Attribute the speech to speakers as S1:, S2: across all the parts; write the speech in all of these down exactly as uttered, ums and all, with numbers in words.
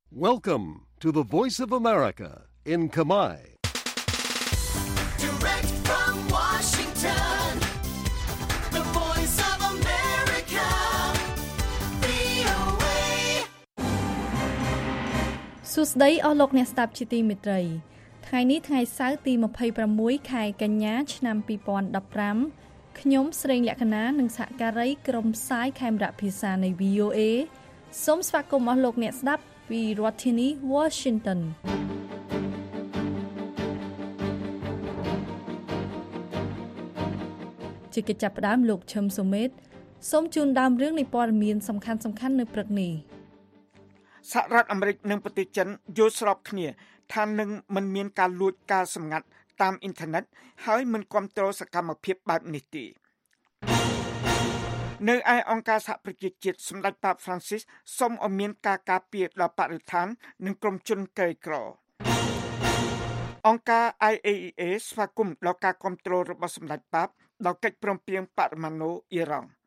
S1: Welcome to the Voice of America in Khmer.
S2: Direct from Washington, the Voice of America, វី អូ เอ
S3: សួស្តីអស់លោកអ្នកស្ដាប់ជាទីមេត្រីថ្ងៃនេះថ្ងៃសៅរ៍ទីម្ភៃប្រាំមួយខែកញ្ញាឆ្នាំពីរពាន់ដប់ប្រាំខ្ញុំស្រីលក្ខណានិងសហការីក្រុមផ្សាយខេមរៈភាសានៃ វី អូ เอ សូមស្វាគមន៍អស់លោកអ្នកស្ដាប់ពីរដ្ឋធានី Washington ជាកិច្ចចាប់ផ្ដើមលោកឈឹមសុមេតសូមជូនដើមរឿងនៃព័ត៌មានសំខាន់ៗនៅព្រឹកនេះ
S4: សហរដ្ឋអាមេរិកនិងប្រទេសចិនយល់ស្របគ្នាថានឹងមិនមានការលួចការសម្ងាត់តាមអ៊ីនធឺណិតហើយមិនគាំទ្រសកម្មភាពបែបនេះទេនៅឯអង្គការសហប្រជាជាតិសម្ដេចប៉ាប Francis សូមឲ្យមានការការពារដល់បរិស្ថាននិងក្រុមជនក្រីក្រអង្គការ ไอ เอ อี เอ ស្វាគមន៍ដល់ការគាំទ្ររបស់សម្ដេចប៉ាបដល់កិច្ចព្រមព្រៀងបរិមាណូអ៊ីរ៉ង់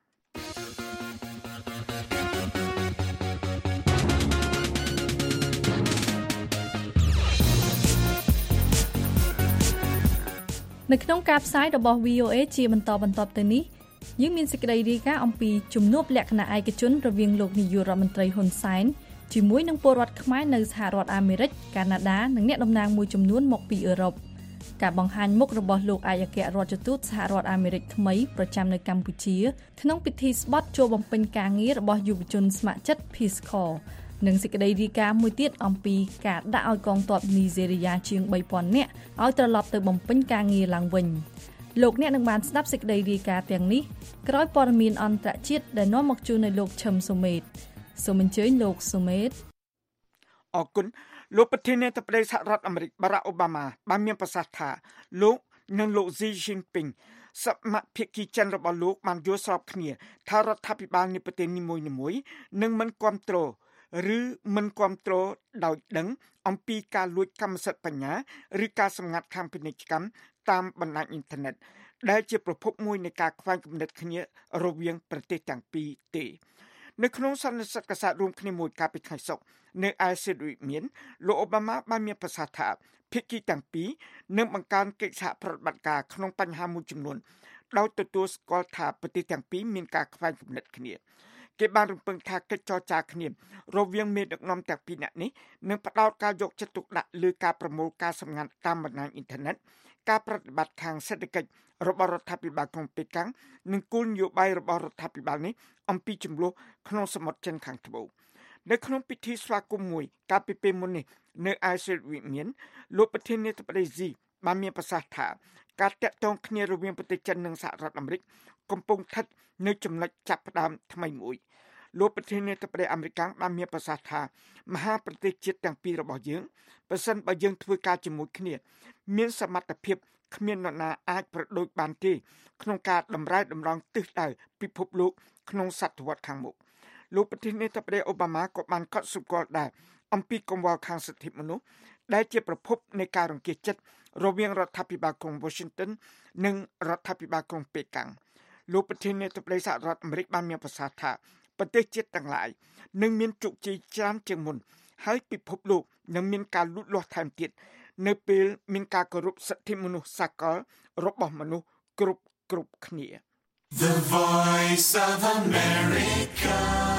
S3: នៅក្នុងការផ្សាយរបស់ វី អូ เอ ជាបន្តបន្ទាប់ទៅនេះយើងមានសេចក្តីរាយការណ៍អំពីជំនួបលក្ខណៈឯកជនរវាងលោកនាយករដ្ឋមន្ត្រីហ៊ុនសែនជាមួយនឹងពលរដ្ឋខ្មែរនៅសហរដ្ឋអាមេរិកកាណាដានិងអ្នកតំណាងមួយចំនួនមកពីអឺរ៉ុបការបង្ហាញមុខរបស់លោកឯកអគ្គរដ្ឋទូតសហរដ្ឋអាមេរិកថ្មីប្រចាំនៅកម្ពុជាក្នុងពិធីស្បត់ចូលបំពេញការងាររបស់យុវជនស្ម័គ្រចិត្ត Peace Corps និងសេចក្តីរាយការណ៍មួយទៀតអំពីការដាក់ឲ្យកងទ័ពនីហ្សេរីយ៉ាជាងបីពាន់នាក់ឲ្យត្រឡប់ទៅបំពេញការងារឡើងវិញលោកអ្នកនឹងបានស្ដាប់សេចក្តីរាយការណ៍ទាំងនេះក្រោយព័ត៌មានអន្តរជាតិដែលនាំមកជូននៅលោកឈឹមសុមេតសូមអញ្ជើញលោកសុមេត
S4: អរគុណលោកប្រធានាធិបតីសហរដ្ឋអាមេរិកបារ៉ាក់អូបាម៉ាបានមានប្រសាសន៍ថាលោកនិងលោក Xi Jinping សមាភិកីចិនរបស់លោកបានយល់ស្របគ្នាថារដ្ឋាភិបាលនៃប្រទេសនីមួយៗនឹងមិនគាំទ្រឬមិនគាំទ្រដោយដឹងអំពីការលួចកម្មសិទ្ធិបញ្ញាឬការសម្ងាត់ខាងពាណិជ្ជកម្មតាមបណ្ដាញអ៊ីនធឺណិតដែលជាប្រភពមួយនៃការខ្វែងគំនិតគ្នារវាងប្រទេសទាំងពីរទេនៅក្នុងសន្និសីទកាសែតរួមគ្នាមួយកាលពីថ្ងៃសុក្រនៅឯសេតវិមានលោកអូបាម៉ាបានមានប្រសាសន៍ថាភាគីទាំងពីរនឹងបង្កើនកិច្ចសហប្រតិបត្តិការក្នុងបញ្ហាមួយចំនួនដោយទទួលស្គាល់ថាប្រទេសទាំងពីរមានការខ្វែងគំនិតគ្នាគេបានរំពឹងថាកិច្ចចរចាគ្នារវាងមេដឹកនាំទាំងពីរនាក់នេះនឹងផ្ដោតការយកចិត្តទុកដាក់លើការប្រមូលការសម្ងាត់តាមបណ្ដាញអ៊ីនធឺណិតការប្រតិបត្តិខាងសេដ្ឋកិច្ចរបស់រដ្ឋាភិបាលក្រុងប៉េកាំងនិងគោលនយោបាយរបស់រដ្ឋាភិបាលនេះអំពីចំនួនក្នុងសមុទ្រចិនខាងត្បូងនៅក្នុងពិធីស្វាគមន៍មួយកាលពីពេលមុននេះនៅឯសេតវិមានលោកប្រធានាធិបតីស៊ីបានមានប្រសាសន៍ថាការតាក់ទងគ្នារវាងប្រទេសចិននិងសហរដ្ឋអាមេរិកកំពុងស្ថិតនៅចំណុចចាប់ផ្ដើមថ្មីមួយលោកប្រធានាធិបតីអាមេរិកបានមានប្រសាសន៍ថាមហាប្រទេសជាតិទាំងពីររបស់យើងប្រសិនបើយើងធ្វើការជាមួយគ្នាមានសមត្ថភាពគ្មាននរណាអាចប្រដូចបានទេក្នុងការតម្រែតម្រង់ទិសដៅពិភពលោកក្នុងសតវត្សខាងមុខលោកប្រធានាធិបតីអូបាម៉ាក៏បានកត់សម្គាល់ដែរអំពីកង្វល់ខាងសិទ្ធិមនុស្សដែលជាប្រភពនៃការរង្គោះចិត្តរវាងរដ្ឋាភិបាលក្រុង Washington និងរដ្ឋាភិបាលក្រុងប៉េកាំងលោកប្រធានាធិបតីសហរដ្ឋអាមេរិកបានមានប្រសាសន៍ថាប្រទេសជាតិទាំងឡាយនឹងមានជោគជ័យច្រើនជាងមុនហើយពិភពលោកនឹងមានការលូតលាស់ថែមទៀតនៅពេលមានការគោរពសិទ្ធិមនុស្សសកលរបស់មនុស្សគ្រប់គ្រប់គ្នា
S2: The Voice of America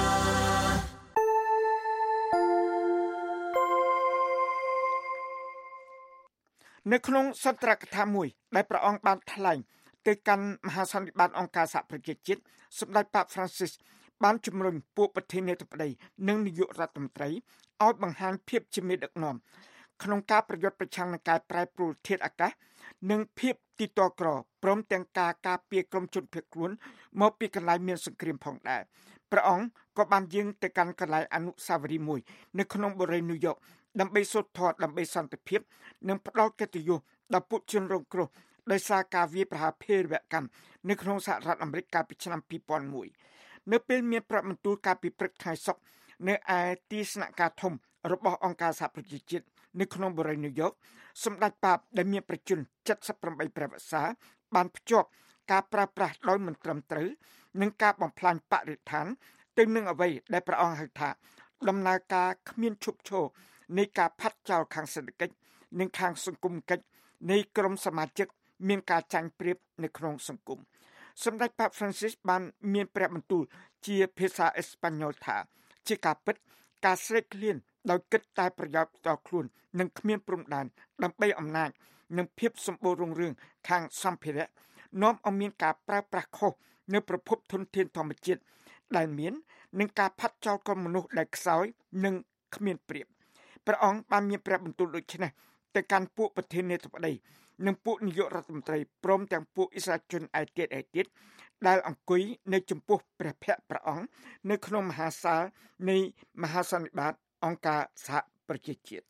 S4: នៅក្នុងសន្ទរកថាមួយដែលព្រះអង្គបានថ្លែងទៅកាន់មហាសន្និបាតអង្គការសហប្រជាជាតិសម្ដេចប៉ាប Francis បានជំរុញពួកប្រធានាធិបតីនិងនាយករដ្ឋមន្ត្រីឲ្យបង្ហាញភាពជាមេដឹកនាំក្នុងការប្រយុទ្ធប្រឆាំងនឹងការប្រែប្រួលធាតុអាកាសនិងភាពទីតក្រព្រមទាំងការការពារក្រុមជនភៀសខ្លួនមកពីកន្លែងមានសង្គ្រាមផងដែរព្រះអង្គក៏បានយាងទៅកាន់កន្លែងអនុស្សាវរីយ៍មួយនៅក្នុងបូរីញូវយ៉កដើម្បីសូត្រធម៌ដើម្បីសន្តិភាពនិងផ្ដល់កិត្តិយសដល់ពួកជនរងគ្រោះដោយសារការវាយប្រហារភេរវកម្មនៅក្នុងសហរដ្ឋអាមេរិកកាលពីឆ្នាំពីរពាន់មួយនៅពេលមានប្រាប់បន្ទូលកាលពីព្រឹកថ្ងៃសុក្រនៅឯទីស្នាក់ការធំរបស់អង្គការសហប្រជាជាតិនៅក្នុងបូរីញូវយ៉កសម្ដេចប៉ាបដែលមានប្រជជន七十八ព្រះវស្សាបានភ្ជាប់ការប្រើប្រាស់ដោយមិនត្រឹមត្រូវនិងការបំផ្លាញបរិស្ថានទៅនឹងអ្វីដែលព្រះអង្គហៅថាដំណើរការគ្មានឈប់ឈរនៃការផាត់ចោលខាងសេដ្ឋកិច្ចនិងខាងសង្គមកិច្ចនៃក្រុមសមាជិកមានការចាញ់ប្រៀបនៅក្នុងសង្គមសម្ដេចប៉ា Francis បានមានព្រះបន្ទូលជាភាសាអេស្ប៉ាញ៉ុលថាជាការពិតការស្រេកឃ្លានដោយគិតតែប្រយោជន៍ផ្ទាល់ខ្លួននិងគ្មានព្រំដែនដើម្បីអំណាចនិងភាពសម្បូររុងរឿងខាងសម្ភារៈនាំឲ្យមានការប្រើប្រាស់ខុសនៅប្រភពធនធានធម្មជាតិដែលមាននិងការផាត់ចោលក្រុមមនុស្សដែលខ្សោយនិងគ្មានប្រៀបព្រះអង្គបានមានព្រះបន្ទូលដូចនេះទៅកាន់ពួកប្រធានាធិបតីនិងពួកនាយករដ្ឋមន្ត្រីព្រមទាំងពួកអ៊ីស្រាអែលជនឯទៀតឯទៀតដែលអង្គុយនៅចំពោះព្រះភ័ក្ត្រព្រះអង្គនៅក្នុងមហាសាលនៃមហាសន្និបាតអង្គការសហប្រជាជាតិ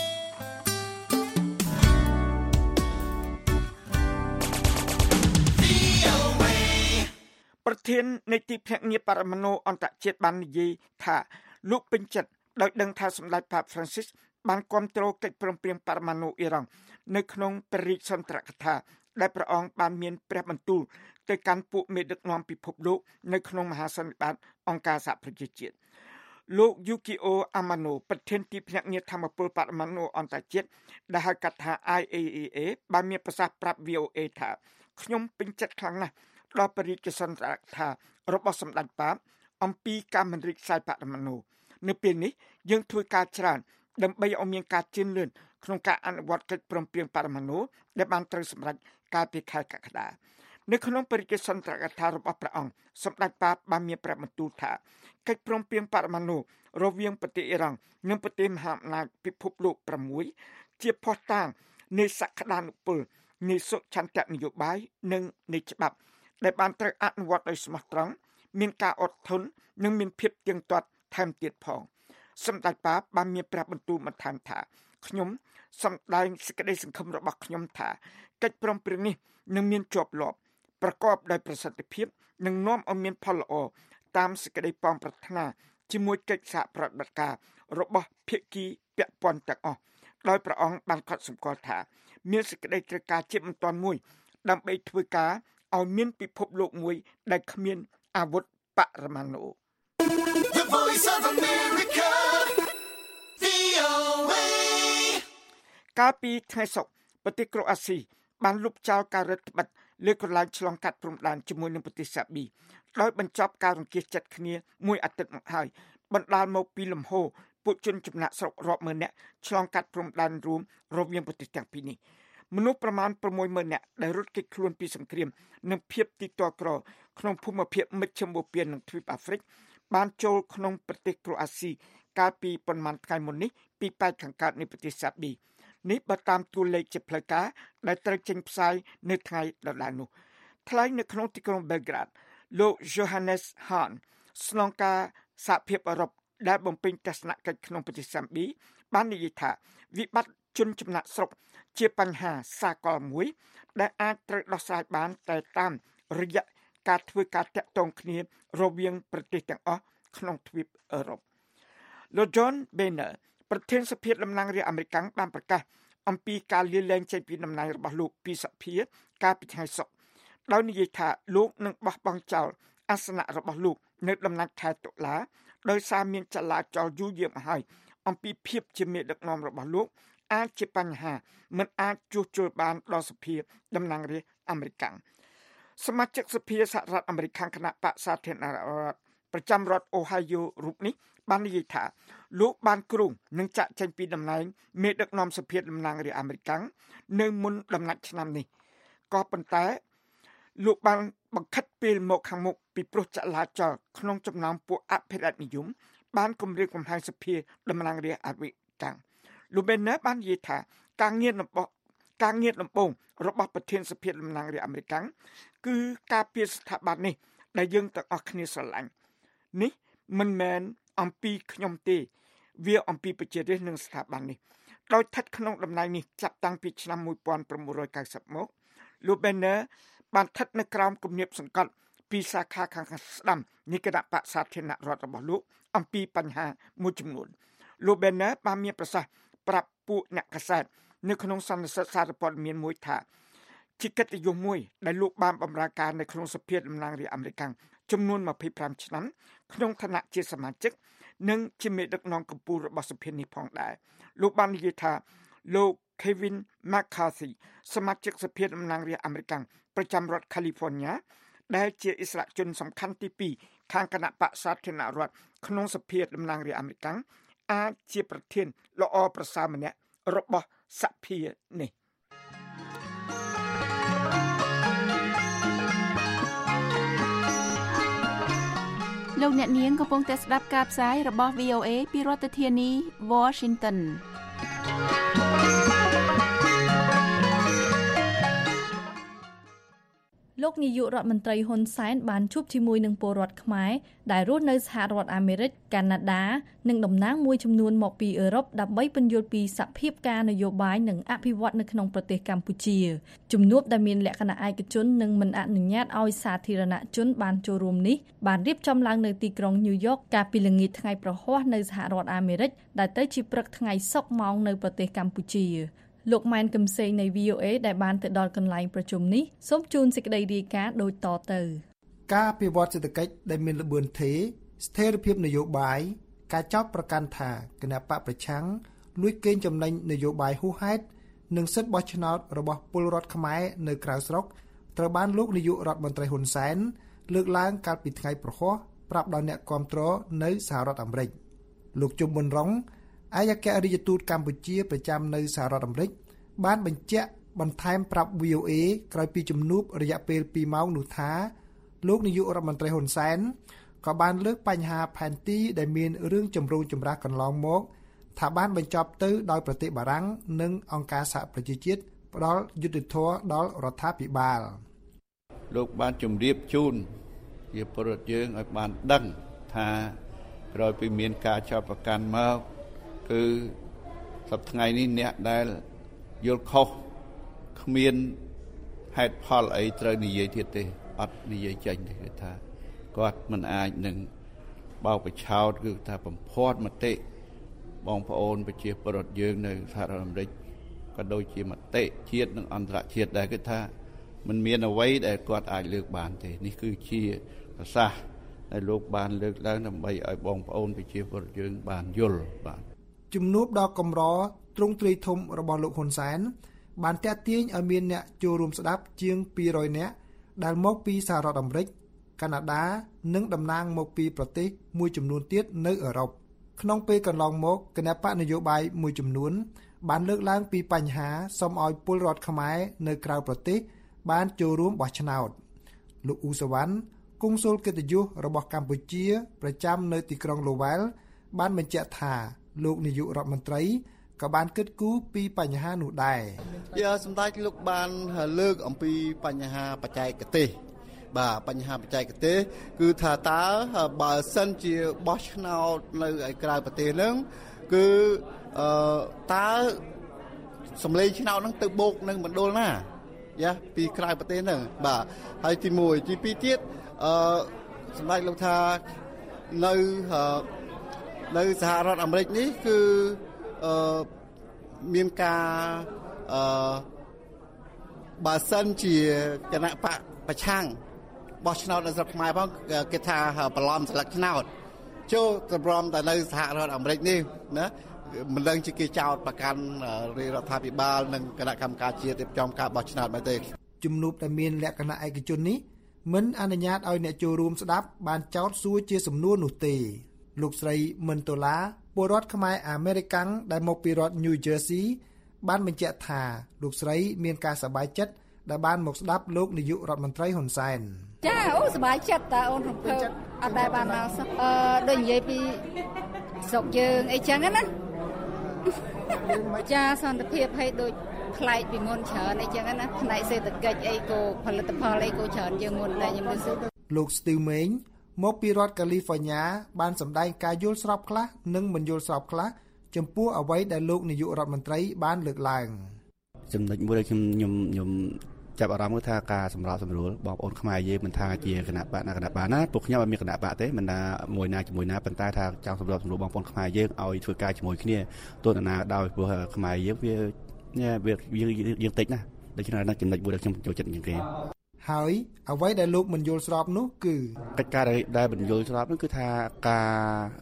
S4: ប្រធាននៃទីភ្នាក់ងារបរិមាណអន្តរជាតិបាននិយាយថាលោកពេញចិត្តដោយដឹងថាសម្ដេចប៉ា Francis បានគាំទ្រកិច្ចព្រមព្រៀងបរិមាណអ៊ីរ៉ង់នៅក្នុងព្រះរាជសន្ទរកថាដែលព្រះអង្គបានមានព្រះបន្ទូលទៅកាន់ពួកមេដឹកនាំពិភពលោកនៅក្នុងមហាសន្និបាតអង្គការសហប្រជាជាតិលោក Yukio Amano ប្រធានទីភ្នាក់ងារធម្មពលបរិមាណអន្តរជាតិដែលហៅកាត់ថា I A E A បានមានប្រសាសន៍ប្រាប់ V O A ថាខ្ញុំពេញចិត្តខ្លាំងណាស់ដល់ព្រះរាជសន្ទរកថារបស់សម្ដេចប៉ាបអំពីការមិនរីកសាយបរិមាណនៅពេលនេះយើងធ្វើការច្រើនដើម្បីឲ្យមានការជឿនលឿនក្នុងការអនុវត្តកិច្ចព្រមព្រៀងបរិមាណដែលបានត្រូវសម្រេចកាលពីខែកក្កដានៅក្នុងព្រះរាជសន្ទរកថារបស់ព្រះអង្គសម្ដេចប៉ាបបានមានព្រះបន្ទូលថាកិច្ចព្រមព្រៀងបរិមាណរវាងប្រទេសអ៊ីរ៉ង់និងប្រទេសមហាអំណាចពិភពលោក៦ជាភស្តុតាងនៃសក្តានុពលនៃសុឆន្ទៈនយោបាយនិងនៃច្បាប់ដែលបានត្រូវអនុវត្តដោយស្មោះត្រង់មានការអត់ធន់និងមានភាពទៀងទាត់ថែមទៀតផងសម្ដេចប៉ាបបានមានព្រះបន្ទូលបន្ថែមថាខ្ញុំសម្ដែងសេចក្តីសង្ឃឹមរបស់ខ្ញុំថាកិច្ចព្រមព្រៀងនេះនឹងមានជាប់លាប់ប្រកបដោយប្រសិទ្ធភាពនិងនាំឲ្យមានផលល្អតាមសេចក្តីប៉ងប្រាថ្នាជាមួយកិច្ចសហប្រតិបត្តិការរបស់ភាគីពាក់ព័ន្ធទាំងអស់ដោយព្រះអង្គបានកត់សម្គាល់ថាមានសេចក្តីត្រូវការជាបន្ទាន់មួយដើម្បីធ្វើការឲ្យមានពិភពលោកមួយដែលគ្មានអាវុធបរិមាណ
S2: The Voice of America, V O A
S4: កាលពីថ្ងៃសុក្រប្រទេសក្រូអាស៊ីបានលុបចោលការរដ្ឋបិទលើកន្លែងឆ្លងកាត់ព្រំដែនជាមួយនឹងប្រទេសសាប៊ីដោយបញ្ចប់ការរង្គៀសចិត្តគ្នាមួយអាទិត្យមកហើយបណ្ដាលមកពីលំហូរពួកជនចំណាក់ស្រុករាប់ម៉ឺននាក់ឆ្លងកាត់ព្រំដែនរួមរវាងប្រទេសទាំងពីរនេះមនុស្សប្រមាណ៦ម៉ឺននាក់ដែលរត់គេចខ្លួនពីសង្គ្រាមនិងភាពទីតក្រក្នុងភូមិភាគមជ្ឈិមបូព៌ានិងទ្វីបអាហ្វ្រិកបានចូលក្នុងប្រទេសក្រូអាស៊ីកាលពីប៉ុន្មានថ្ងៃមុននេះពីប៉ែកខាងកើតនៃប្រទេសសាប៊ីនេះបើតាមតួលេខជាផ្លូវការដែលត្រូវចេញផ្សាយនៅថ្ងៃដដែលនោះថ្លែងនៅក្នុងទីក្រុង Belgrade លោក Johannes Hahn ស្នងការសហភាពអឺរ៉ុបដែលបំពេញទស្សនកិច្ចក្នុងប្រទេសសាប៊ីបាននិយាយថាវិបត្តិជនចំណាក់ស្រុកជាបញ្ហាសាកលមួយដែលអាចត្រូវដោះស្រាយបានតែតាមរយៈការធ្វើការតាក់ទងគ្នារវាងប្រទេសទាំងអស់ក្នុងទ្វីបអឺរ៉ុបលោក John Boehner ប្រធានសភាតំណាងរាស្ត្រអាមេរិកបានប្រកាសអំពីការលាលែងចេញពីតំណែងរបស់លោកពីសភាកាលពីថ្ងៃសុក្រដោយនិយាយថាលោកនឹងបោះបង់ចោលអាសនៈរបស់លោកនៅតំណែងខែតុលាដោយសារមានចលាចលយូរយារមកហើយអំពីភាពជាមេដឹកនាំរបស់លោកអាចជាបញ្ហាមិនអាចជួសជុលបានដល់សភាតំណាងរាស្ត្រអាមេរិកសមាជិកសភាសហរដ្ឋអាមេរិកគណៈបក្សសាធារណរដ្ឋប្រចាំរដ្ឋអូហាយ៉ូរូបនេះបាននិយាយថាលោកបានគ្រោងនឹងចាក់ចេញពីតំណែងមេដឹកនាំសភាតំណាងរាស្ត្រអាមេរិកនៅមុនដំណាច់ឆ្នាំនេះក៏ប៉ុន្តែលោកបានបង្ខិតពេលមកខាងមុខពីព្រោះចលាចលក្នុងចំណោមពួកអភិរក្សនិយមបានគម្រាមកំហែងសភាតំណាងរាស្ត្រអាមេរិកលោក Boehner បាននិយាយថាការងាររបស់ការងារដំបូងរបស់ប្រធានសភាតំណាងរាស្ត្រអាមេរិកគឺការពារស្ថាប័ននេះដែលយើងទាំងអស់គ្នាស្រឡាញ់នេះមិនមែនអំពីខ្ញុំទេវាអំពីប្រជារាស្ត្រនិងស្ថាប័ននេះដោយស្ថិតក្នុងតំណែងនេះចាប់តាំងពីឆ្នាំmột nghìn chín trăm chín mươiមកលោក Boehner បានស្ថិតនៅក្រោមគំនាបសង្កត់ពីសាខាខាងស្ដាំនៃគណៈបក្សសាធារណរដ្ឋរបស់លោកអំពីបញ្ហាមួយចំនួនលោក Boehner បានមានប្រសាសន៍ប្រាប់ពួកអ្នកកាសែតនៅក្នុងសន្និសីទសារព័ត៌មានមួយថាជាកិត្តិយសមួយដែលលោកបានបម្រើការនៅក្នុងសភាតំណាងរាស្ត្រអាមេរិកចំនួនยี่สิบห้าឆ្នាំក្នុងឋានៈជាសមាជិកនិងជាមេដឹកនាំកម្ពុជារបស់សភានេះផងដែរលោកបាននិយាយថាលោក Kevin McCarthy សមាជិកសភាតំណាងរាស្ត្រអាមេរិកប្រចាំរដ្ឋ California ដែលជាអិសរាជជនសំខាន់ទីពីរខាងគណៈបក្សសាធារណរដ្ឋក្នុងសភាតំណាងរាស្ត្រអាមេរិកអាចជាប្រធានល្អប្រសើរម្នាក់របស់សភានេះ
S5: លោកអ្នកនាងកំពុងតែស្ដាប់ការផ្សាយរបស់ វី អូ เอ ពីរដ្ឋធានី Washington
S3: លោកនាយករដ្ឋមន្ត្រីហ៊ុនសែនបានជួបជាមួយនឹងពលរដ្ឋខ្មែរដែលរស់នៅសហរដ្ឋអាមេរិកកាណាដានិងតំណាងមួយចំនួនមកពីអឺរ៉ុបដើម្បីពន្យល់ពីសភាពការនយោបាយនិងអភិវឌ្ឍនៅក្នុងប្រទេសកម្ពុជាជំនួបដែលមានលក្ខណៈឯកជននិងមិនអនុញ្ញាតឲ្យសាធារណជនបានចូលរួមនេះបានរៀបចំឡើងនៅទីក្រុងញូវយ៉កកាលពីល្ងាចថ្ងៃប្រហ័សនៅសហរដ្ឋអាមេរិកដែលទៅជាព្រឹកថ្ងៃសុក្រម៉ោងនៅប្រទេសកម្ពុជាលោកម៉ែនកឹមសេងនៃ វី អូ เอ ដែលបានទៅដល់កន្លែងប្រជុំនេះសូមជូនសេចក្តីរាយការណ៍ដូចតទៅ
S6: ការអភិវឌ្ឍសេដ្ឋកិច្ចដែលមានល្បឿនថេរស្ថិរភាពនយោបាយការចោទប្រកាន់ថាគណបកប្រឆាំងលួចកេងចំណេញនយោបាយហួសហេតុនិងសិទ្ធិបោះឆ្នោតរបស់ពលរដ្ឋខ្មែរនៅក្រៅស្រុកត្រូវបានលោកនាយករដ្ឋមន្ត្រីហ៊ុនសែនលើកឡើងកាលពីថ្ងៃប្រហ័សប្រាប់ដល់អ្នកគាំទ្រនៅសហរដ្ឋអាមេរិកលោកជុំប៊ុនរុងឯកអគ្គរដ្ឋទូតកម្ពុជាប្រចាំនៅសហរដ្ឋអាមេរិកបានបញ្ជាក់បន្ថែមប្រាប់ វី អូ เอ ក្រោយពីជំនួបរយៈពេលពីរម៉ោងនោះថាលោកនាយករដ្ឋមន្ត្រីហ៊ុនសែនក៏បានលើកបញ្ហាផែនទីដែលមានរឿងចម្រូងចម្រាសកន្លងមកថាបានបញ្ចប់ទៅដោយប្រទេសបារាំងនិងអង្គការសហប្រជាជាតិផ្ដល់យុត្តិធម៌ដល់រដ្ឋាភិបាល
S7: លោកបានជម្រាបជូនជាពលរដ្ឋយើងឲ្យបានដឹងថាក្រោយពីមានការចោទប្រកាន់មកគឺសប្តាហ៍ថ្ងៃនេះអ្នកដែលយល់ខុសគ្មានហេតុផលអីត្រូវនិយាយទៀតទេអត់និយាយចេញទេគឺថាគាត់មិនអាចនឹងបោកបញ្ឆោតគឺថាបំផាត់មតិបងប្អូនប្រជាពលរដ្ឋយើងនៅសហរដ្ឋអាមេរិកក៏ដូចជាមតិជាតិនិងអន្តរជាតិដែរគឺថាមិនមានអ្វីដែលគាត់អាចលើកបានទេនេះគឺជាប្រសាសន៍ដែលលោកបានលើកឡើងដើម្បីឲ្យបងប្អូនប្រជាពលរដ្ឋយើងបានយល់បាទ
S6: ជំនួបដ៏កម្រទ្រង់ទ្រាយធំរបស់លោកហ៊ុនសែនបានទាក់ទាញឲ្យមានអ្នកចូលរួមស្ដាប់ជាងពីររយនាក់ដែលមកពីសហរដ្ឋអាមេរិកកាណាដានិងតំណាងមកពីប្រទេសមួយចំនួនទៀតនៅអឺរ៉ុបក្នុងពេលកន្លងមកគណបកនយោបាយមួយចំនួនបានលើកឡើងពីបញ្ហាសូមឲ្យពលរដ្ឋខ្មែរនៅក្រៅប្រទេសបានចូលរួមបោះឆ្នោតលោកអ៊ូសវណ្ណគង់ស៊ុលកិត្តិយសរបស់កម្ពុជាប្រចាំនៅទីក្រុងលូវែលបានបញ្ជាក់ថាលោកនាយករដ្ឋមន្ត្រីក៏បានគិតគូរពីបញ្ហានោះដែរ
S8: យាសម្ដេចលោកបានលើកអំពីបញ្ហាបច្ចេកទេសបាទបញ្ហាបច្ចេកទេសគឺថាតើបើសិនជាបោះឆ្នោតនៅឯក្រៅប្រទេសហ្នឹងគឺអឺតើសម្លេងឆ្នោតហ្នឹងទៅបូកនឹងមណ្ឌលណាយ៉ាពីក្រៅប្រទេសហ្នឹងបាទហើយទីមួយទីពីរទៀតអឺសម្ដេចលោកថានៅនៅសហរដ្ឋអាមេរិកនេះគឺអឺមានការអឺបើសិនជាគណៈបកប្រឆាំងបោះឆ្នោតនៅស្រុកខ្មែរផងគេថាបន្លំស្លឹកឆ្នោតចូលតម្រាំតែនៅសហរដ្ឋអាមេរិកនេះណាមិនដឹងជាគេចោទប្រកាន់រដ្ឋាភិបាលនិងគណៈកម្មការជាតិរៀបចំការបោះឆ្នោតមកទេ
S6: ជំនួបដែលមានលក្ខណៈឯកជននេះមិនអនុញ្ញាតឲ្យអ្នកចូលរួមស្ដាប់បានចោទសួរជាសំណួរនោះទេលោកស្រីមិនតូឡាពលរដ្ឋខ្មែរអាមេរិកាំងដែលមកពីរដ្ឋ New Jersey បានបញ្ជាក់ថាលោកស្រីមានការសប្បាយចិត្តដែលបានមកស្ដាប់លោកនាយករដ្ឋមន្ត្រីហ៊ុនសែន
S9: ចាអូសប្បាយចិត្តតើអូនរំភើបអត់ដែលបានមកសោះអឺដូចនិយាយពីស្រុកយើងអីចឹងណាចាសន្តិភាពឲ្យដូចផ្លែកពីមុនច្រើនអីចឹងណាផ្នែកសេដ្ឋកិច្ចអីក៏ផលិតផលអីក៏ច្រើនជាងមុនដែរខ្ញុំមើល
S6: លោកស្ទីវមេងមកពីរដ្ឋកាលីហ្វ័រញ៉ាបានសម្ដែងការយល់ស្របខ្លះនិងមិនយល់ស្របខ្លះចំពោះអ្វីដែលលោកនាយករដ្ឋមន្ត្រីបានលើកឡើង
S10: ចំណុចមួយដែលខ្ញុំខ្ញុំខ្ញុំចាប់អារម្មណ៍គឺថាការសម្របសម្រួលបងប្អូនខ្មែរយើងមិនថាជាគណៈបកណាគណៈបកណាពួកខ្ញុំអត់មានគណៈបកទេមិនថាមួយណាជាមួយណាប៉ុន្តែថាចង់សម្របសម្រួលបងប្អូនខ្មែរយើងឲ្យធ្វើការជាមួយគ្នាទោះណាដោយព្រោះខ្មែរយើងវាវាយើងតិចណាដូច្នេះនៅចំណុចមួយដែលខ្ញុំចូលចិត្តជាងគេ
S6: ហើយអ្វីដែលលោកមិនយល់ស្របនោះគឺ
S10: កិច្ចការដែលមិនយល់ស្របនោះគឺថាការ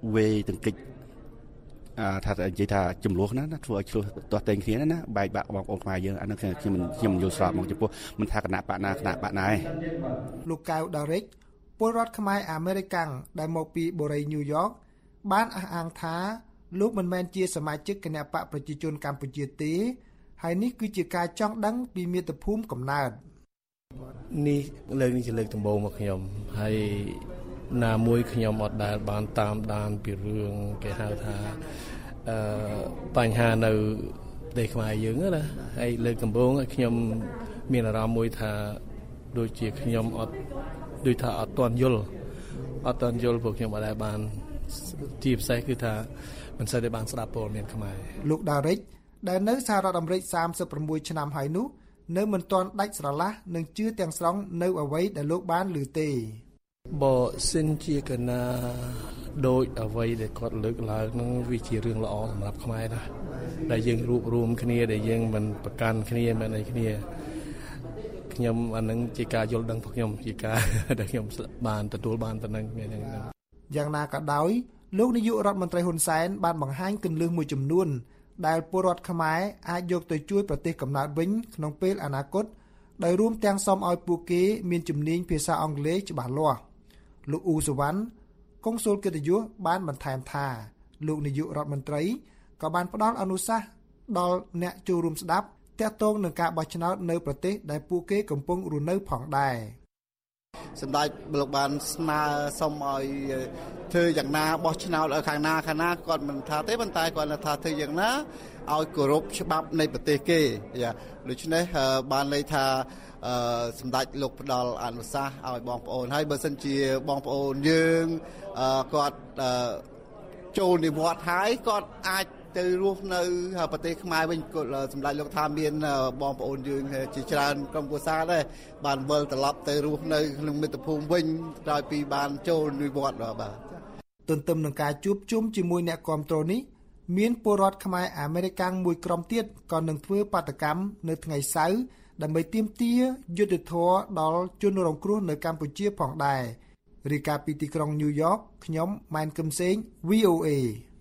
S10: វេទង្គិចអឺថានិយាយថាចំនួនណាធ្វើឲ្យឆ្លោះទាស់តែងគ្នាណាបែកបាក់បងប្អូនខ្មែរយើងអានោះខ្ញុំខ្ញុំខ្ញុំយល់ស្របមកចំពោះមិនថាគណៈបកណាគណៈបកណាឯង
S6: លោកកៅដារិចពលរដ្ឋខ្មែរអាមេរិកាំងដែលមកពីបូរីញូវយ៉កបានអះអាងថាលោកមិនមែនជាសមាជិកគណៈបកប្រជាជនកម្ពុជាទេហើយនេះគឺជាការចង់ដឹងពីមាតុភូមិកំណើត
S11: នេះលើកនេះជាលើកដំបូងមកខ្ញុំហើយណាមួយខ្ញុំអត់ដែលបានតាមដានពីរឿងគេហៅថាអឺបញ្ហានៅប្រទេសខ្មែរយើងណាហើយលើកដំបូងខ្ញុំមានអារម្មណ៍មួយថាដូចជាខ្ញុំអត់ដូចថាអត់ទាន់យល់អត់ទាន់យល់ព្រោះខ្ញុំអត់ដែលបានជាពិសេសគឺថាមិនសូវតែបានស្ដាប់ព័ត៌មានខ្មែរ
S6: លោកដារិចដែលនៅសហរដ្ឋអាមេរិកសាមសិបប្រាំមួយឆ្នាំហើយនោះនៅមិនទាន់ដាច់ស្រឡះនឹងជឿទាំងស្រុងនៅអ្វីដែលលោកបានឮទេ
S11: បើសិនជាកណាដូចអ្វីដែលគាត់លើកឡើងនោះវាជារឿងល្អសម្រាប់ខ្មែរណាដែលយើងរួបរวมគ្នាដែលយើងមិនប្រកាន់គ្នាមិនអីគ្នាខ្ញុំអានឹងជាការយល់ដឹងរបស់ខ្ញុំជាការដែលខ្ញុំបានទទួលបានទៅនឹង
S6: យ៉ាងណាក៏ដោយលោកនាយករដ្ឋមន្ត្រីហ៊ុនសែនបានបង្ហាញគន្លឹះមួយចំនួនដែលពលរដ្ឋខ្មែរអាចយកទៅជួយប្រទេសកំណើតវិញក្នុងពេលអនាគតដោយរួមទាំងសូមឲ្យពួកគេមានជំនាញភាសាអង់គ្លេសច្បាស់លាស់លោកអ៊ូសវណ្ណកុងស៊ុលកិត្តិយសបានបន្ថែមថាលោកនាយករដ្ឋមន្ត្រីក៏បានផ្ដល់អនុសាសន៍ដល់អ្នកចូលរួមស្ដាប់ទាក់ទងនឹងការបោះឆ្នោតនៅប្រទេសដែលពួកគេកំពុងរស់នៅផងដែរ
S8: សម្ដេចលោកបានស្នើសុំឲ្យធ្វើយ៉ាងណាបោះឆ្នោតឲ្យខាងណាខាងណាគាត់មិនថាទេប៉ុន្តែគាត់ថាធ្វើយ៉ាងណាឲ្យគោរពច្បាប់នៃប្រទេសគេដូច្នេះបានន័យថាសម្ដេចលោកផ្ដល់អនុសាសន៍ឲ្យបងប្អូនហើយបើសិនជាបងប្អូនយើងគាត់ចូលនិវត្តន៍ហើយគាត់អាចទៅរស់នៅប្រទេសខ្មែរវិញគាត់សម្ដេចលោកថាមានបងប្អូនយើងជាច្រើនក្រុមគ្រួសារដែរបានវិលត្រឡប់ទៅរស់នៅក្នុងមាតុភូមិវិញក្រោយពីបានចូលនិវត្តន៍បាទ
S6: ទន្ទឹមនឹងការជួបជុំជាមួយអ្នកគាំទ្រនេះមានពលរដ្ឋខ្មែរអាមេរិកាំងមួយក្រុមទៀតក៏នឹងធ្វើបាតកម្មនៅថ្ងៃសៅរ៍ដើម្បីទាមទារយុត្តិធម៌ដល់ជនរងគ្រោះនៅកម្ពុជាផងដែររាយការណ៍ពីទីក្រុងញូវយ៉កខ្ញុំម៉ែនកឹមសេង វី អូ เอ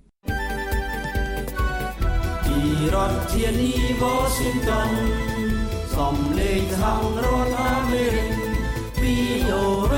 S2: ពីរដ្ឋធានី Washington សំឡេងសហរដ្ឋអាមេរិក វី អូ เอ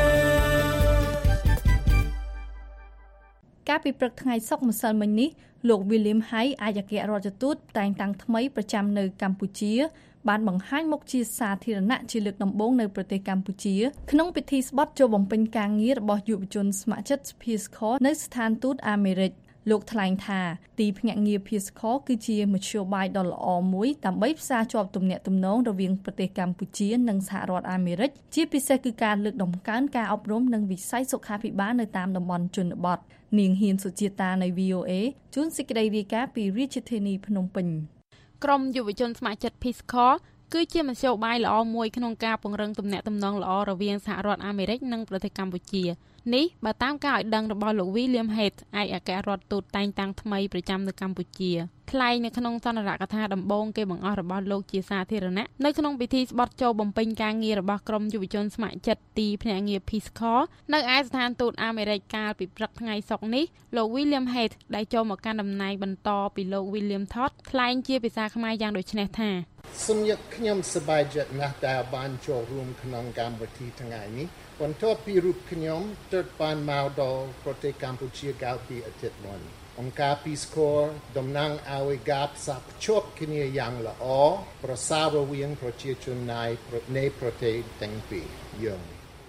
S3: កាលពីព្រឹកថ្ងៃសុក្រម្សិលមិញនេះលោក William Hay ឯកអគ្គរដ្ឋទូតតែងតាំងថ្មីប្រចាំនៅកម្ពុជាបានបង្ហាញមុខជាសាធារណៈជាលើកដំបូងនៅប្រទេសកម្ពុជាក្នុងពិធីស្បត់ចូលបំពេញការងាររបស់យុវជនស្ម័គ្រចិត្ត Peace Corps នៅស្ថានទូតអាមេរិកលោកថ្លែងថាទីភ្នាក់ងារ Peace Corps គឺជាមធ្យោបាយដ៏ល្អមួយដើម្បីផ្សារភ្ជាប់ទំនាក់ទំនងរវាងប្រទេសកម្ពុជានិងសហរដ្ឋអាមេរិកជាពិសេសគឺការលើកដំកើងការអប់រំនិងវិស័យសុខាភិបាលនៅតាមតំបន់ជនបទនាងហ៊ានសុជាតានៃ វី អូ เอ ជួនសេចក្តីរាយការណ៍ពីរាជធានីភ្នំពេញ
S5: ក្រុមយុវជនស្ម័គ្រចិត្ត Peace Corps គឺជាមធ្យោបាយល្អមួយក្នុងការពង្រឹងទំនាក់ទំនងល្អរវាងសហរដ្ឋអាមេរិកនិងប្រទេសកម្ពុជានេះបើតាមការឲ្យដឹងរបស់លោក William Hay ឯកអគ្គរដ្ឋទូតតែងតាំងថ្មីប្រចាំនៅកម្ពុជាថ្លែងនៅក្នុងសន្និសីទកថាដំបូងគេបង្អស់របស់លោកជាសាធារណៈនៅក្នុងពិធីស្បត់ចូលបំពេញការងាររបស់ក្រុមយុវជនស្ម័គ្រចិត្តទីភ្នាក់ងារ Peace Corps នៅឯស្ថានទូតអាមេរិកកាលពីព្រឹកថ្ងៃសុក្រនេះលោក William Hay ដែលចូលមកកាន់តំណែងបន្តពីលោក William Todd ថ្លែងជាភាសាខ្មែរយ៉ាងដូចនេះថា
S12: សូមយកខ្ញុំសប្បាយចិត្តណាស់ដែលបានចូលរួមក្នុងកម្មវិធីថ្ងៃនេះបន្ទាប់ពីរូបខ្ញុំទើបបានមកដល់ប្រទេសកម្ពុជាកាលពីអាទិត្យមុនអង្គការ Peace Corps តំណាងឲ្យការផ្សារភ្ជាប់គ្នាយ៉ាងល្អប្រសើររវាងប្រជាជននៃប្រទេសទាំងពីរយើង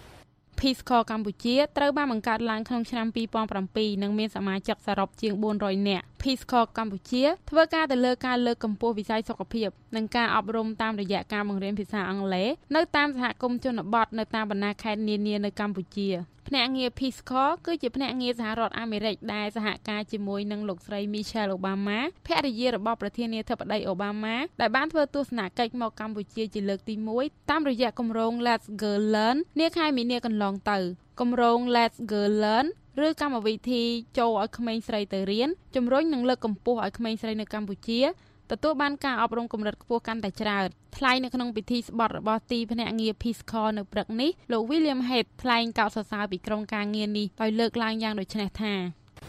S5: Peace Corps កម្ពុជាត្រូវបានបង្កើតឡើងក្នុងឆ្នាំពីរពាន់ប្រាំពីរនិងមានសមាជិកសរុបជាងបួនរយនាក់ Peace Corps កម្ពុជាធ្វើការទៅលើការលើកកម្ពស់វិស័យសុខភាពនិងការអប់រំតាមរយៈការបង្រៀនភាសាអង់គ្លេសនៅតាមសហគមន៍ជនបទនៅតាមបណ្ដាខេត្តនានានៅកម្ពុជាភ្នាក់ងារ Peace Corps គឺជាភ្នាក់ងារសហរដ្ឋអាមេរិកដែលសហការជាមួយនឹងលោកស្រី Michelle Obama ភរិយារបស់ប្រធានាធិបតី Obama ដែលបានធ្វើទស្សនកិច្ចមកកម្ពុជាជាលើកទីមួយតាមរយៈគម្រោង Let's Go Learn នាខែមីនាកន្លងទៅគម្រោង Let's Go Learn ឬកម្មវិធីចូលឲ្យក្មេងស្រីទៅរៀនជំរុញនិងលើកកម្ពស់ឲ្យក្មេងស្រីនៅកម្ពុជាទទួលបានការអប់រំកម្រិតខ្ពស់កាន់តែច្រើនថ្លែងនៅក្នុងពិធីស្បត់របស់ទីភ្នាក់ងារ Peace Corps នៅព្រឹកនេះលោក William Hay ថ្លែងកោតសរសើរពីក្រុមការងារនេះដោយលើកឡើងយ៉ាងដូចនេះថា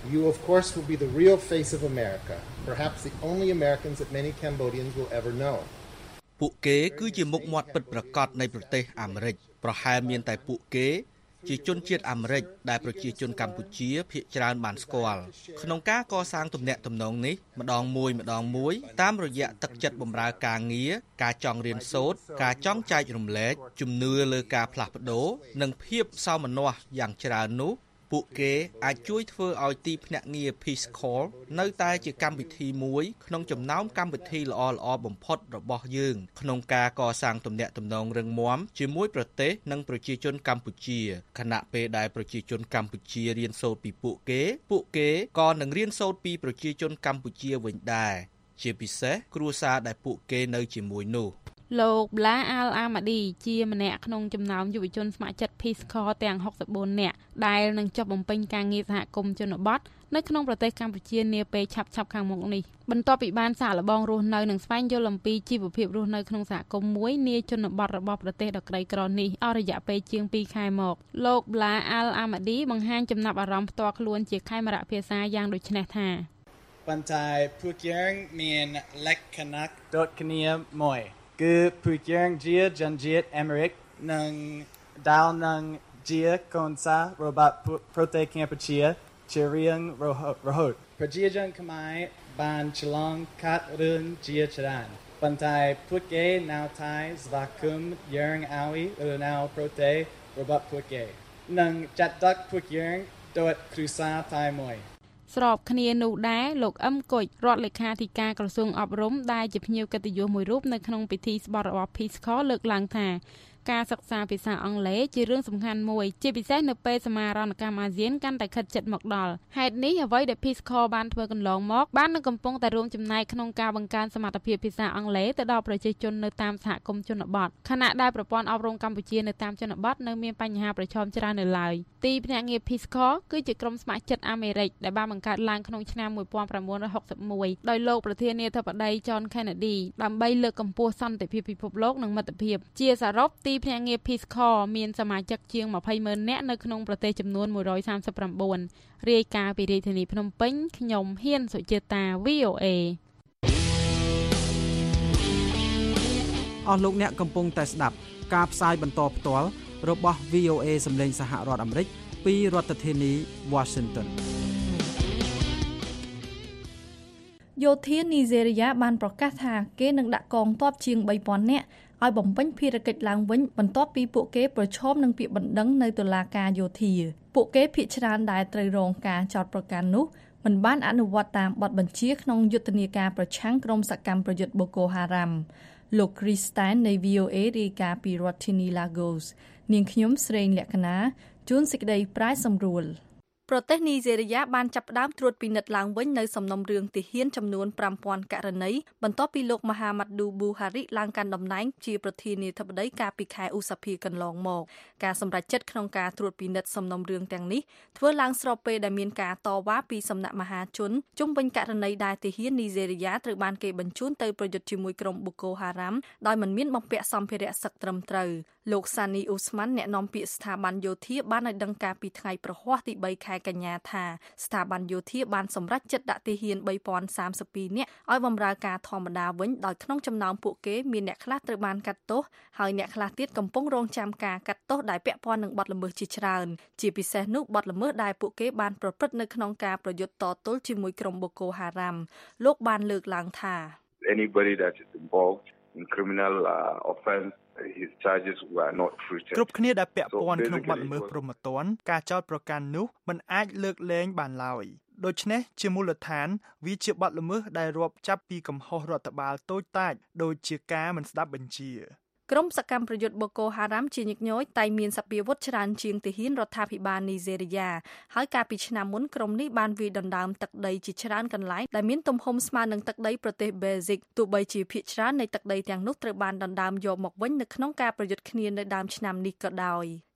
S12: You, of course, will be the real face of America, perhaps the only Americans that many Cambodians will ever know.
S13: ពួកគេគឺជាមុខមាត់ពិតប្រាកដនៃប្រទេសអាមេរិកប្រហែលមានតែពួកគេជាជនជាតិអាមេរិកដែលប្រជាជនកម្ពុជាភាគច្រើនបានស្គាល់ក្នុងការកសាងទំនាក់ទំនងនេះម្ដងមួយម្ដងមួយតាមរយៈទឹកចិត្តបម្រើការងារការចង់រៀនសូត្រការចង់ចែករំលែកជំនឿលើការផ្លាស់ប្ដូរនិងភាពសោមនស្សយ៉ាងច្រើននោះពួកគេអាចជួយធ្វើឲ្យទីភ្នាក់ងារ Peace Corps នៅតែជាកម្មវិធីមួយក្នុងចំណោមកម្មវិធីល្អៗបំផុតរបស់យើងក្នុងការកសាងទំនាក់ទំនងរឹងមាំជាមួយប្រទេសនិងប្រជាជនកម្ពុជាខណៈពេលដែលប្រជាជនកម្ពុជារៀនសូត្រពីពួកគេពួកគេក៏នឹងរៀនសូត្រពីប្រជាជនកម្ពុជាវិញដែរជាពិសេសគ្រួសារដែលពួកគេនៅជាមួយនោះ
S5: លោក Bla Al-Ahmadi ជាម្នាក់ក្នុងចំណោមយុវជនស្ម័គ្រចិត្ត Peace Corps ទាំងหกสิบสี่នាក់ដែលនឹងចុះបំពេញការងារសហគមន៍ជនបទនៅក្នុងប្រទេសកម្ពុជានាពេលឆាប់ៗខាងមុខនេះបន្ទាប់ពីបានសាកល្បងរស់នៅនិងស្វែងយល់អំពីជីវភាពរស់នៅក្នុងសហគមន៍មួយនាជនបទរបស់ប្រទេសដ៏ក្រីក្រនេះអស់រយៈពេលជាងពីរខែមកលោក Bla Al-Ahmadi បង្ហាញចំណាប់អារម្មណ៍ផ្ទាល់ខ្លួនជាខេមរៈភាសាយ៉ាងដូចនេះថា
S14: ប៉ុន្តែពួកយើងមានលក្ខណៈដូចគ្នាមួយគឺពួកយើងជាជនជាតិអាមេរិកនិងដែលនឹងជាកូនសាររបស់ប្រទេសកម្ពុជាជារៀងរហូតប្រជាជនខ្មែរបានឆ្លងកាត់រឿងជាច្រើនប៉ុន្តែពួកគេនៅតែស្វាគមន៍យើងឲ្យឬនៅប្រទេសរបស់ពួកគេនិងចាត់ទុកពួកយើងដូចគ្រួសារតែមួយ
S5: ស្របគ្នានោះដែរលោកអឹមគុជរដ្ឋលេខាធិការក្រសួងអប់រំដែលជាភ្ញៀវកិត្តិយសមួយរូបនៅក្នុងពិធីស្បត់របស់ Peace Corps លើកឡើងថាការសិក្សាភាសាអង់គ្លេសជារឿងសំខាន់មួយជាពិសេសនៅពេលសមាហរណកម្មអាស៊ានកាន់តែខិតជិតមកដល់ហេតុនេះអ្វីដែល Peace Corps បានធ្វើកន្លងមកបាននឹងកំពុងតែរួមចំណែកក្នុងការបង្កើនសមត្ថភាពភាសាអង់គ្លេសទៅដល់ប្រជាជននៅតាមសហគមន៍ជនបទខណៈដែលប្រព័ន្ធអប់រំកម្ពុជានៅតាមជនបទនៅមានបញ្ហាប្រឈមច្រើននៅឡើយទីភ្នាក់ងារ Peace Corps គឺជាក្រុមស្ម័គ្រចិត្តអាមេរិកដែលបានបង្កើតឡើងក្នុងឆ្នាំmột nghìn chín trăm sáu mươi mốtដោយលោកប្រធានាធិបតី John Kennedy ដើម្បីលើកកម្ពស់សន្តិភាពពិភពលោកនិងមិត្តភាពជាសរុបទីភ្នាក់ងារ Peace Corps មានសមាជិកជាងยี่สิบหมื่นនាក់នៅក្នុងប្រទេសចំនួនmột trăm ba mươi chínរាយការណ៍ពីរាជធានីភ្នំពេញខ្ញុំហ៊ានសុជាតា វី អូ เอ
S15: អស់លោកអ្នកកំពុងតែស្ដាប់ការផ្សាយបន្តផ្ទាល់របស់ វី អូ เอ សម្លេងសហរដ្ឋអាមេរិកពីរដ្ឋធានី Washington
S3: យោធានីហ្សេរីយ៉ាបានប្រកាសថាគេនឹងដាក់កងទ័ពជាងបីពាន់នាក់ឲ្យបំពេញភារកិច្ចឡើងវិញបន្ទាប់ពីពួកគេប្រឈមនឹងពាក្យបណ្ដឹងនៅតុលាការយោធាពួកគេភាគច្រើនដែលត្រូវរងការចោទប្រកាន់នោះមិនបានអនុវត្តតាមបទបញ្ជាក្នុងយុទ្ធនាការប្រឆាំងក្រុមសកម្មប្រយុទ្ធបូកូហារ៉ាំលោក Christine នៃ វី អូ เอ រាយការណ៍ពីរដ្ឋធានី Lagos នាងខ្ញុំស្រីលក្ខណាជួនសេចក្តីប្រាយសម្រួលប្រទេសនីហ្សេរីយ៉ាបានចាប់ផ្ដើមត្រួតពិនិត្យឡើងវិញនៅសំណុំរឿងទាហានចំនួនfive thousandករណីបន្ទាប់ពីលោកមហាម៉ាត់ឌូប៊ូហារីឡើងកាន់តំណែងជាប្រធានាធិបតីកាលពីខែឧសភាកន្លងមកការសម្រេចចិត្តក្នុងការត្រួតពិនិត្យសំណុំរឿងទាំងនេះធ្វើឡើងស្របពេលដែលមានការតវ៉ាពីសំណាក់មហាជនជុំវិញករណីដែលទាហាននីហ្សេរីយ៉ាត្រូវបានគេបញ្ជូនទៅប្រយុទ្ធជាមួយក្រុមបូកូហារ៉ាំដោយមិនមានបំពាក់សម្ភារៈសឹកត្រឹមត្រូវលោកសានីអ៊ូស្ម៉ាន់អ្នកនាំពាក្យស្ថាប័នយោធាបានឲ្យដឹងការពីថ្ងៃប្រហ័សទីបីខែកញ្ញាថាស្ថាប័នយោធាបានសម្រេចចិត្តដាក់ទាហានthree thousand thirty-twoនាក់ឲ្យបម្រើការធម្មតាវិញដោយក្នុងចំណោមពួកគេមានអ្នកខ្លះត្រូវបានកាត់ទោសហើយអ្នកខ្លះទៀតកំពុងរងចាំការកាត់ទោសដែលពាក់ព័ន្ធនឹងបទល្មើសជាច្រើនជាពិសេសនោះបទល្មើសដែលពួកគេបានប្រព្រឹត្តនៅក្នុងការប្រយុទ្ធតទល់ជាមួយក្រុមបូកូហារ៉ាំលោកបានលើកឡើងថា
S16: Anybody that is involved in criminal uh, offense his charges were not fruited
S4: គ្រប់គ្នាដែលពាក់ព័ន្ធក្នុងបទល្មើសព្រហ្មទណ្ឌការចោទប្រកាន់នោះមិនអាចលើកលែងបានឡើយដូច្នេះជាមូលដ្ឋានវាជាបទល្មើសដែលរាប់ចាប់ពីកំហុសរដ្ឋបាលតូចតាចដូចជាការមិនស្ដាប់បញ្ជាក្រុមសកម្មប្រយុទ្ធបូកូហារ៉ាំជាញឹកញយតែមានសពាវុធច្រើនជាងទាហានរដ្ឋាភិបាលនីហ្សេរីយ៉ាហើយកាលពីឆ្នាំមុនក្រុមនេះបានវាយដណ្ដើមទឹកដីជាច្រើនកន្លែងដែលមានទំហំស្មើនឹងទឹកដីប្រទេសបេស៊ិកទោះបីជាភាគច្រើននៃទឹកដីទាំងនោះត្រូវបានដណ្ដើមយកមកវិញនៅក្នុងការប្រយុទ្ធគ្នានៅដើមឆ្នាំនេះក៏ដោយ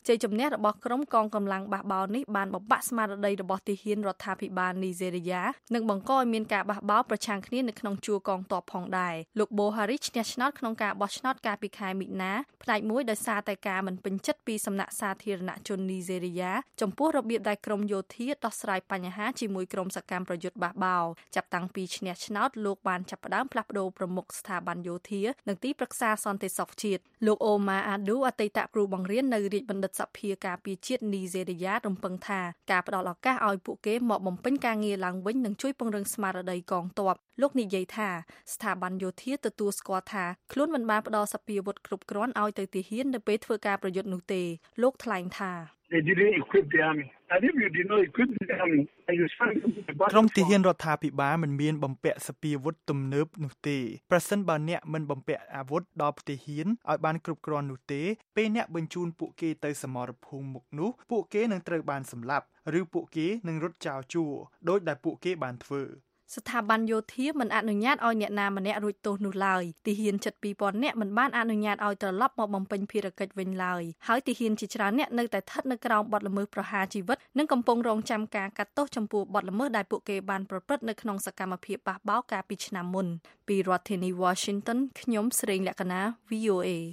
S3: ជ័យជំនះរបស់ក្រុមកងកម្លាំងបះបោរនេះបានបំបាក់ស្មារតីរបស់ទាហានរដ្ឋាភិបាលនីហ្សេរីយ៉ានិងបង្កឲ្យមានការបះបោរប្រឆាំងគ្នានៅក្នុងជួរកងទ័ពផងដែរលោកបូហារីឈ្នះឆ្នោតក្នុងការបោះឆ្នោតកាលពីខែមិនិនាផ្នែកមួយដោយសារតែការមិនពេញចិត្តពីសំណាក់សាធារណជននីហ្សេរីយ៉ាចំពោះរបៀបដែលក្រុមយោធាដោះស្រាយបញ្ហាជាមួយក្រុមសកម្មប្រយុទ្ធបះបោរចាប់តាំងពីឈ្នះឆ្នោតលោកបានចាប់ផ្ដើមផ្លាស់ប្ដូរប្រមុខស្ថាប័នយោធានិងទីប្រឹក្សាសន្តិសុខជាតិលោកអូម៉ាអាឌូអតីតគ្រូបង្រៀននៅរាជបណ្ឌិតសភាការពារជាតិនីហ្សេរីយ៉ារំពឹងថាការផ្ដល់ឱកាសឲ្យពួកគេមកបំពេញការងារឡើងវិញនឹងជួយពង្រឹងស្មារតីកងទ័ពលោកនិយាយថាស្ថាប័នយោធាទទួលស្គាល់ថាខ្លួនមិនបានផ្ដល់សព្វាវុធគ្រប់គ្រាន់ឲ្យទៅទាហាននៅពេលធ្វើការប្រយុទ្ធនោះទេលោកថ្លែងថា
S17: They didn't equip the army. And if you did not equip the army, and you find the
S18: ក្រុមទាហានរដ្ឋាភិបាលមិនមានបំពាក់សព្វាវុធទំនើបនោះទេប្រសិនបើអ្នកមិនបំពាក់អាវុធដល់ទាហានឲ្យបានគ្រប់គ្រាន់នោះទេពេលអ្នកបញ្ជូនពួកគេទៅសមរភូមិមុខនោះពួកគេនឹងត្រូវបានសម្លាប់ឬពួកគេនឹងរត់ចោលជួរដោយដែលពួកគេបានធ្វើ
S3: ស្ថាប័នយោធាមិនអនុញ្ញាតឲ្យអ្នកណាម្នាក់រួចទោសនោះឡើយទាហានជិតពីរពាន់នាក់មិនបានអនុញ្ញាតឲ្យត្រឡប់មកបំពេញភារកិច្ចវិញឡើយហើយទាហានជាច្រើននាក់នៅតែស្ថិតនៅក្រោមបទល្មើសប្រហារជីវិតនិងកំពុងរងចាំការកាត់ទោសចំពោះបទល្មើសដែលពួកគេបានប្រព្រឹត្តនៅក្នុងសកម្មភាពបះបោរកាលពីឆ្នាំមុនពីរដ្ឋធានី Washington ខ្ញុំស្រីលក្ខណា វី អូ เอ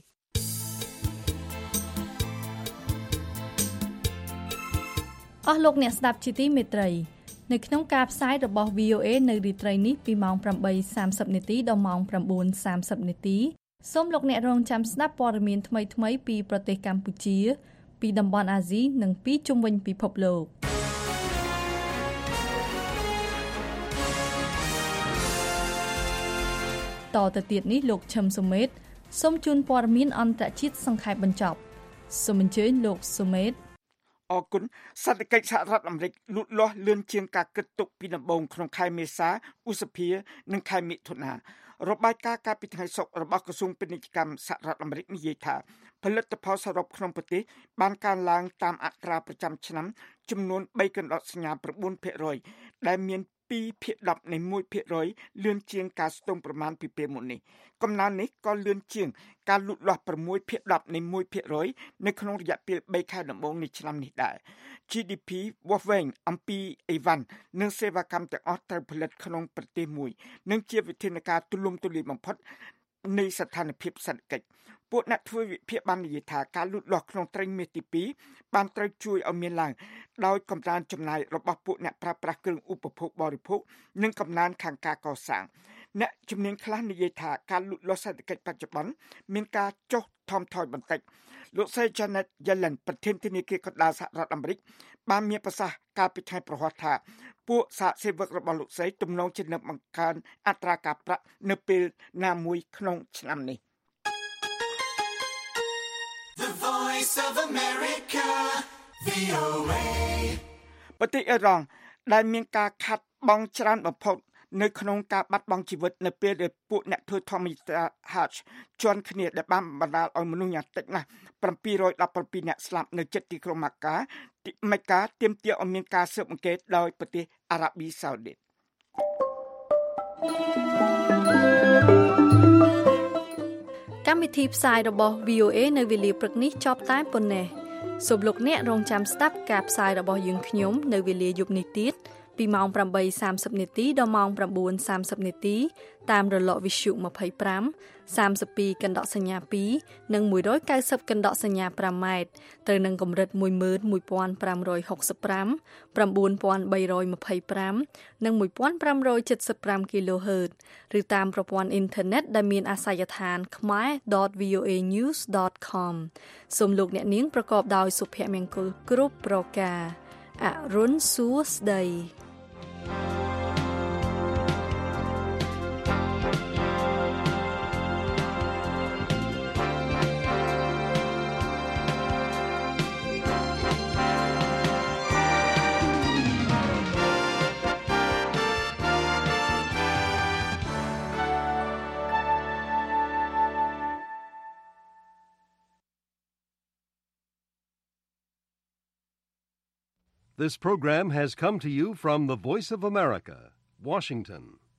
S3: អស់លោកអ្នកស្ដាប់ជាទីមេត្រីនៅក្នុងការផ្សាយរបស់ វី អូ เอ នៅរាត្រីនេះពីម៉ោង ប្រាំបីសាមសិប នាទីដល់ម៉ោង ប្រាំបួនសាមសិប នាទីសូមលោកអ្នករងចាំស្ដាប់ព័ត៌មានថ្មីៗពីប្រទេសកម្ពុជាពីតំបន់អាស៊ីនិងពីជុំវិញពិភពលោកតទៅទៀតនេះលោកឈឹមសុមេតសូមជូនព័ត៌មានអន្តរជាតិសង្ខេបបញ្ចប់សូមអញ្ជើញលោកសុមេត
S4: អរគុណសន្តិកិច្ចសហរដ្ឋអាមេរិកលូតលាស់លឿនជាងការគិតទុកពីដំបូងក្នុងខែមេសាឧសភានិងខែមិថុនារបាយការណ៍កាលពីថ្ងៃសុក្ររបស់ក្រសួងពាណិជ្ជកម្មសហរដ្ឋអាមេរិកនិយាយថាផលិតផលសរុបក្នុងប្រទេសបានកើនឡើងតាមអត្រាប្រចាំឆ្នាំចំនួនបីកន្លត់សញ្ញា ៩ភាគរយ ដែលមានពីរភាគដប់នៃមួយភាគរយលឿនជាងការស្ទង់ប្រមាណពីពេលមុននេះកំណើននេះក៏លឿនជាងការលូតលាស់ ៦ភាគដប់នៃមួយភាគរយ នៅក្នុងរយៈពេលបីខែដំបូងនៃឆ្នាំនេះដែរ ជី ឌី พี វាស់វែងអំពីអីវ៉ាន់និងសេវាកម្មទាំងអស់ត្រូវផលិតក្នុងប្រទេសមួយនិងជាវិធានការទូលំទូលាយបំផុតនៃស្ថានភាពសេដ្ឋកិច្ចពួកអ្នកធ្វើវិភាគបាននិយាយថាការលូតលាស់ក្នុងត្រីមាសទីពីរបានត្រូវជួយឲ្យមានឡើងដោយកំណើនចំណាយរបស់ពួកអ្នកប្រើប្រាស់គ្រឿងឧបភោគបរិភោគនិងកំណើនខាងការកសាងអ្នកជំនាញខ្លះនិយាយថាការលូតលាស់សេដ្ឋកិច្ចបច្ចុប្បន្នមានការចុះថមថយបន្តិចលោកស្រី Janet Yellen ប្រធានធនាគារកណ្ដាលសហរដ្ឋអាមេរិកបានមានប្រសាសន៍កាលពីថ្ងៃប្រហ័សថាពួកសហសេវករបស់លោកស្រីទំនងជានឹងបង្កើនអត្រាការប្រាក់នៅពេលណាមួយក្នុងឆ្នាំនេះ
S2: The Voice of America វី អូ เอ
S4: ប្រទេសអ៊ីរ៉ង់ដែលមានការខាត់បង់ច្រើនបំផុតនៅក្នុងការបាត់បង់ជីវិតនៅពេលដែលពួកអ្នកធ្វើធម្មយាត្រា Hajj ជន់គ្នាដែលបានបណ្ដាលឲ្យមនុស្សយ៉ាងតិចណាស់ 717 នាក់ស្លាប់នៅជិតទីក្រុងម៉ាកាម៉េកាទាមទារឲ្យមានការស៊ើបអង្កេតដោយប្រទេសអារ៉ាប៊ីសាអូឌីត
S3: កម្មវិធីផ្សាយរបស់ វី អូ เอ នៅវេលាព្រឹកនេះចប់តែប៉ុណ្ណេះសូមលោកអ្នករងចាំស្ដាប់ការផ្សាយរបស់យើងខ្ញុំនៅវេលាយប់នេះទៀតពីម៉ោង ប្រាំបីសាមសិប នាទីដល់ម៉ោង ប្រាំបួនសាមសិប នាទីតាមរលកវិទ្យុ ម្ភៃប្រាំ សាមសិបពីរកណ្ដកសញ្ញាពីរនិង មួយរយកៅសិបកណ្ដកសញ្ញាប្រាំម៉ែត្រត្រូវនឹងកម្រិត មួយម៉ឺនមួយពាន់ប្រាំរយហុកសិបប្រាំ ប្រាំបួនពាន់បីរយម្ភៃប្រាំ និង មួយពាន់ប្រាំរយចិតសិបប្រាំ គីឡូហឺត ឬតាមប្រព័ន្ធអ៊ីនធឺណិតដែលមានអាសយដ្ឋាន ខ្មែរ ដត វី អូ เอ ញូស ដត ខម សូមលោកអ្នកនាងប្រកបដោយសុភមង្គលគ្រប់ប្រការអរុនសួស្ដី
S1: This program has come to you from the Voice of America, Washington.